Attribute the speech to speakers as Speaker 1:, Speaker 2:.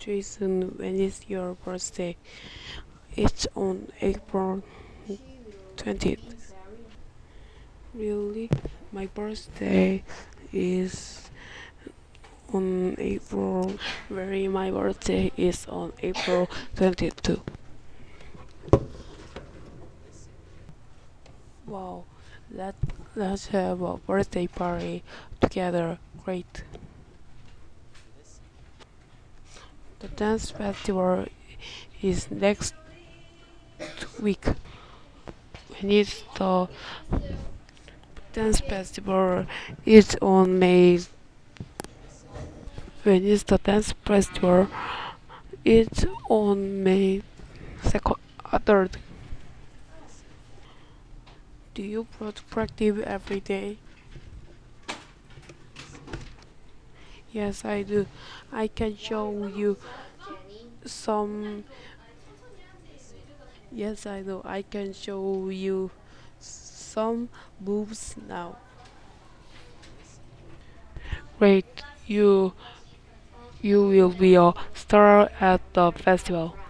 Speaker 1: Jason, when is your birthday? It's on April 20th. Really? My birthday is on April. Very, my birthday is on April 22. Wow, let, let's have a birthday party together. Great. The dance festival is next week. When is the dance festival is on May. When is the dance festival? It's on May 2nd, 3rd. Do you practice every day? Yes, I do. I can show you some. Yes, I do. I can show you some moves now. Great. You will be a star at the festival.